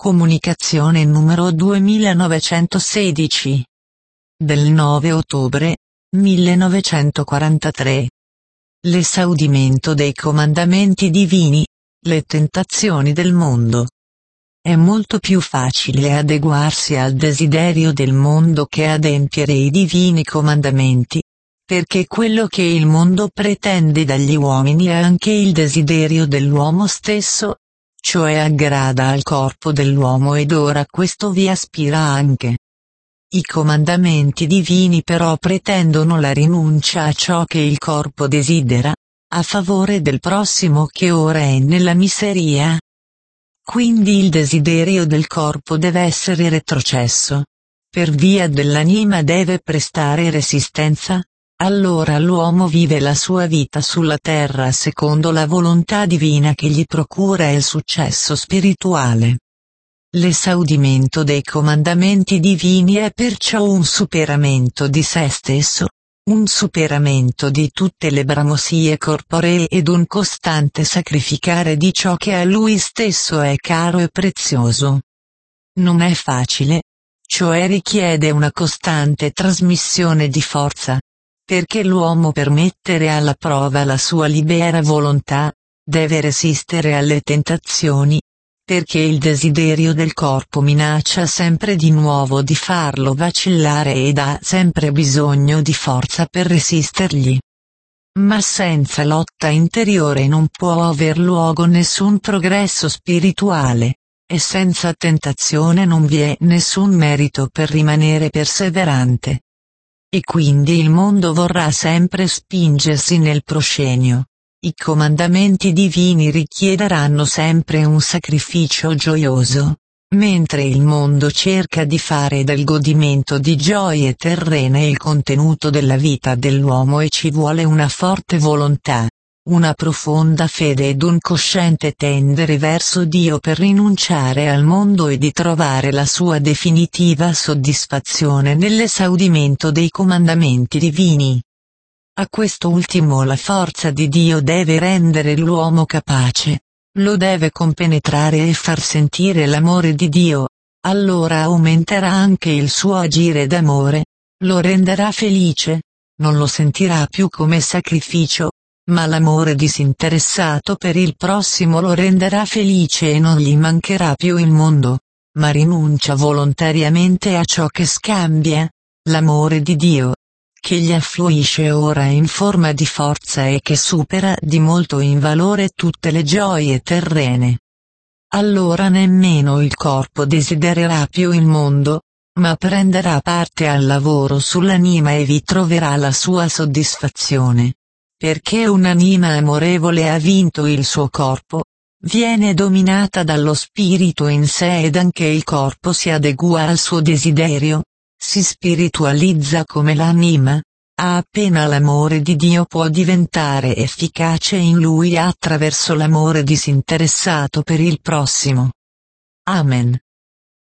Comunicazione numero 2916. Del 9 ottobre 1943. L'esaudimento dei comandamenti divini, le tentazioni del mondo. È molto più facile adeguarsi al desiderio del mondo che adempiere i divini comandamenti, perché quello che il mondo pretende dagli uomini è anche il desiderio dell'uomo stesso, cioè aggrada al corpo dell'uomo ed ora questo vi aspira anche. I comandamenti divini però pretendono la rinuncia a ciò che il corpo desidera, a favore del prossimo che ora è nella miseria. Quindi il desiderio del corpo deve essere retrocesso. Per via dell'anima deve prestare resistenza. Allora l'uomo vive la sua vita sulla terra secondo la volontà divina che gli procura il successo spirituale. L'esaudimento dei comandamenti divini è perciò un superamento di se stesso, un superamento di tutte le bramosie corporee ed un costante sacrificare di ciò che a lui stesso è caro e prezioso. Non è facile, cioè richiede una costante trasmissione di forza. Perché l'uomo per mettere alla prova la sua libera volontà, deve resistere alle tentazioni, perché il desiderio del corpo minaccia sempre di nuovo di farlo vacillare ed ha sempre bisogno di forza per resistergli. Ma senza lotta interiore non può aver luogo nessun progresso spirituale, e senza tentazione non vi è nessun merito per rimanere perseverante. E quindi il mondo vorrà sempre spingersi nel proscenio. I comandamenti divini richiederanno sempre un sacrificio gioioso, mentre il mondo cerca di fare del godimento di gioie terrene il contenuto della vita dell'uomo e ci vuole una forte volontà, una profonda fede ed un cosciente tendere verso Dio per rinunciare al mondo e di trovare la sua definitiva soddisfazione nell'esaudimento dei comandamenti divini. A questo ultimo la forza di Dio deve rendere l'uomo capace, lo deve compenetrare e far sentire l'amore di Dio, allora aumenterà anche il suo agire d'amore, lo renderà felice, non lo sentirà più come sacrificio, ma l'amore disinteressato per il prossimo lo renderà felice e non gli mancherà più il mondo, ma rinuncia volontariamente a ciò che scambia, l'amore di Dio, che gli affluisce ora in forma di forza e che supera di molto in valore tutte le gioie terrene. Allora nemmeno il corpo desidererà più il mondo, ma prenderà parte al lavoro sull'anima e vi troverà la sua soddisfazione. Perché un'anima amorevole ha vinto il suo corpo, viene dominata dallo spirito in sé ed anche il corpo si adegua al suo desiderio, si spiritualizza come l'anima, appena l'amore di Dio può diventare efficace in lui attraverso l'amore disinteressato per il prossimo. Amen.